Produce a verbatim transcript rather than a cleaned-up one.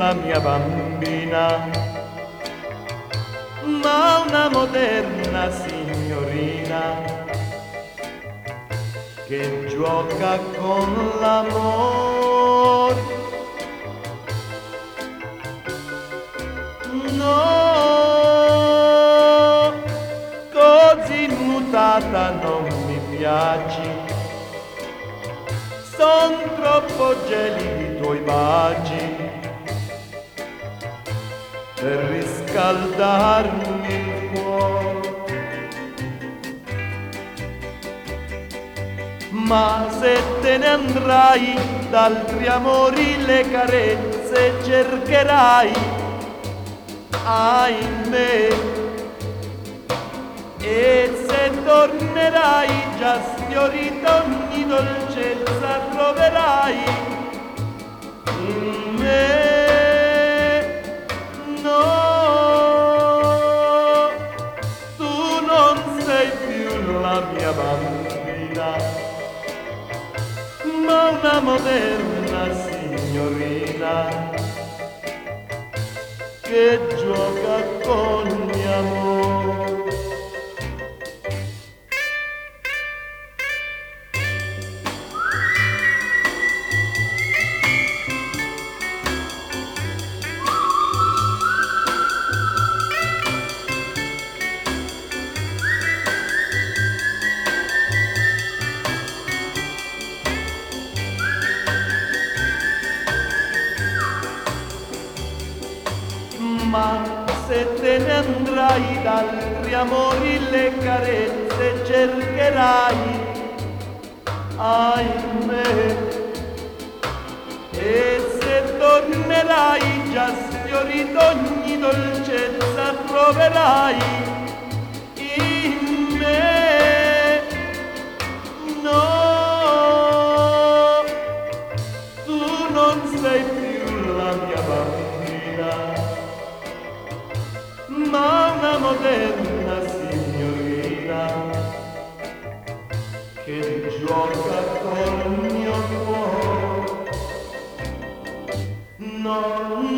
la mia bambina, ma una moderna signorina che gioca con l'amor. No, così mutata non mi piaci, son troppo gelidi i tuoi baci per riscaldarmi il cuore. Ma se te ne andrai, d'altri amori le carezze cercherai, ahimè. E se tornerai, già sfiorita ogni dolcezza troverai in me. No, tu non sei più la mia bambina, ma una moderna signorina che gioca con mio amore. Ma se te ne andrai, d'altri amori le carezze cercherai, ahimè. E se tornerai, già sfiorito ogni dolcezza troverai in me. No, tu non sei più la mia bambina, ma una moderna signorina che gioca col mio cuore. No,